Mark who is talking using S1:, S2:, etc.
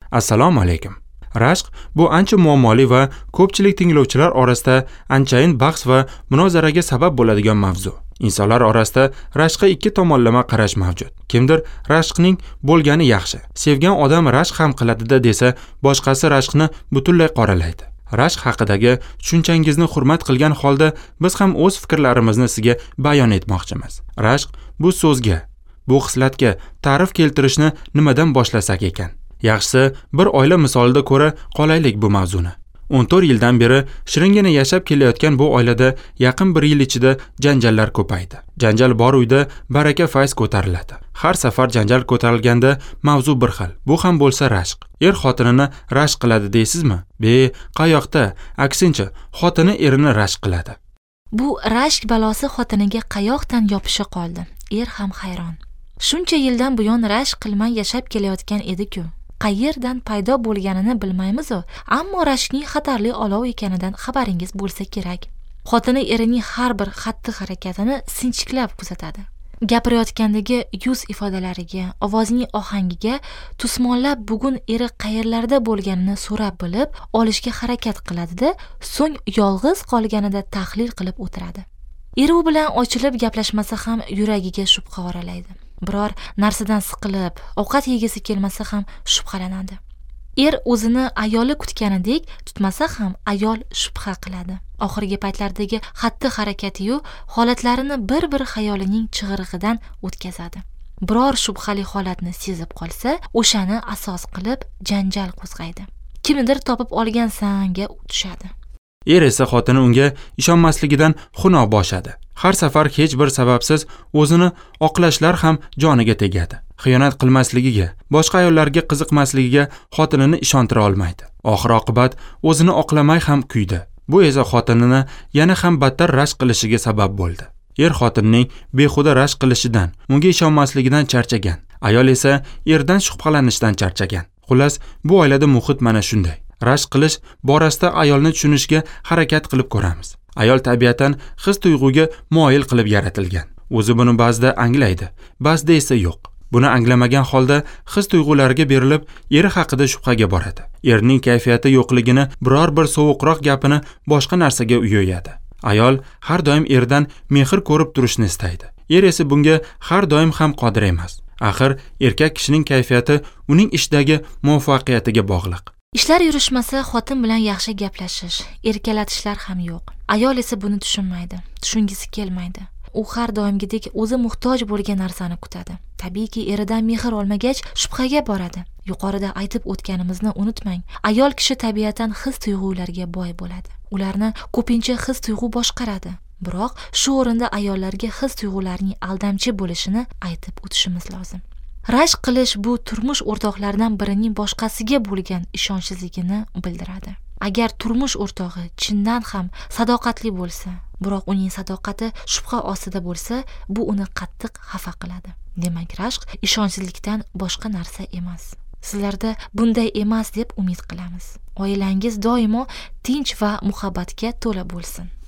S1: Assalomu alaykum. Rashq bu ancha muammoli va ko'pchilik tinglovchilar orasida anchayin bahs va munozaraga sabab bo'ladigan mavzu. Insonlar orasida rashqqa ikki tomonlama qarash mavjud. Kimdir rashqning bo'lgani yaxshi, sevgan odam rashq ham qiladi desa, boshqasi rashqni butunlay qoralaydi. Rashq haqidagi tushunchangizni hurmat qilgan holda biz ham o'z fikrlarimizni sizga bayon etmoqchimiz. Rashq bu so'zga, bu xislatga ta'rif keltirishni nimadan boshlasak ekan? Yaxshisi bir oila misolida ko'ra qolaylik bu mavzuni. 14 yildan beri shiringina yashab kelayotgan bu oilada yaqin bir yil ichida janjallar ko'paydi. Janjal bor uyda baraka fayz ko'tariladi. Har safar janjal ko'tarilganda mavzu bir xil. Bu ham bo'lsa rashq. Er xotinini rashq qiladi deysizmi? Qayoqda? Aksincha, xotini erini rashq qiladi.
S2: Bu rashq balosi xotiniga qayoqdan yopisha qoldi. Er ham hayron. Shuncha yildan buyon rashq qilmay yashab kelayotgan edi-ku. Qayerdan paydo bo'lganini bilmaymiz-ku, ammo rashqning xatarli olov ekanidan xabaringiz bo'lsa kerak. Xotini erining har bir xatti-harakatini sinchiklab kuzatadi. Gapirayotgandagi yuz ifodalariga, ovozining ohangiga tusmonlab bugun eri qayerlarda bo'lganini so'rab bilib olishga harakat qiladi-da, so'ng yolg'iz qolganida tahlil qilib o'tiradi. Eri u bilan ochilib gaplashmasa ham yuragiga shubha oralaydi. Biror narsadan siqilib, ovqat yegisi kelmasa ham shubhalanadi. Er o'zini ayoli kutganidek tutmasa ham ayol shubha qiladi. Oxirgi paytlardagi xatti-harakati-yu holatlarini bir-bir xayolining chig'irig'idan o'tkazadi. Biror shubhali holatni sezib qolsa, o'shani asos qilib janjal qo'zg'aydi. Kimnidir topib olgansanga tushadi.
S1: Er esa xotini unga ishonmasligidan xunob boshadi. Har safar hech bir sababsiz o'zini oqlashlar ham joniga tegadi. Xiyonat qilmasligiga, boshqa ayollarga qiziqmasligiga xotinini ishontira olmaydi. Oxir-oqibat o'zini oqlamay ham kuydi. Bu esa xotinini yana ham battar rashq qilishiga sabab bo'ldi. Er xotinning behuda rashq qilishidan, unga ishonmasligidan charchagan. Ayol esa erdan shubhalanishdan charchagan. Xullas, bu oilada muhit mana shunday. Rashq qilish borasida ayolni tushunishga harakat qilib ko'ramiz. Ayol tabiatan his-tuyg'uga moyil qilib yaratilgan. O'zi buni ba'zida anglaydi, ba'zida esa yo'q. Buni anglamagan holda his-tuyg'ularga berilib, eri haqida shubhaga boradi. Erining kayfiyati yo'qligini, biror bir sovuqroq gapini boshqa narsaga yo'yadi. Ayol har doim erdan mehr ko'rib turishni istaydi. Er esa bunga har doim ham qodir emas. Axir erkak kishining kayfiyati uning ishdagi muvaffaqiyatiga bog'liq.
S2: Ishlar yurishmasa, xotin bilan yaxshi gaplashish, erkalatishlar ham yo'q. Ayol esa buni tushunmaydi, tushungisi kelmaydi. U har doimgidek o'zi muhtoj bo'lgan narsani kutadi. Tabiiyki, eridan mehr olmagach, shubhaga boradi. Yuqorida aytib o'tganimizni unutmang. Ayol kishi tabiatan his-tuyg'ularga boy bo'ladi. Ularni ko'pincha his-tuyg'u boshqaradi. Biroq shu o'rinda ayollarga his-tuyg'ularning aldamchi bo'lishini aytib o'tishimiz lozim. Rashq qilish bu turmush o'rtoqlaridan birining boshqasiga bo'lgan ishonchsizligini bildiradi. Agar turmush o'rtog'i chindan ham sadoqatli bo'lsa, biroq uning sadoqati shubha ostida bo'lsa, bu uni qattiq xafa qiladi. Demak, rashq ishonchsizlikdan boshqa narsa emas. Sizlarda bunday emas deb umid qilamiz. Oilangiz doimo tinch va muhabbatga to'la bo'lsin.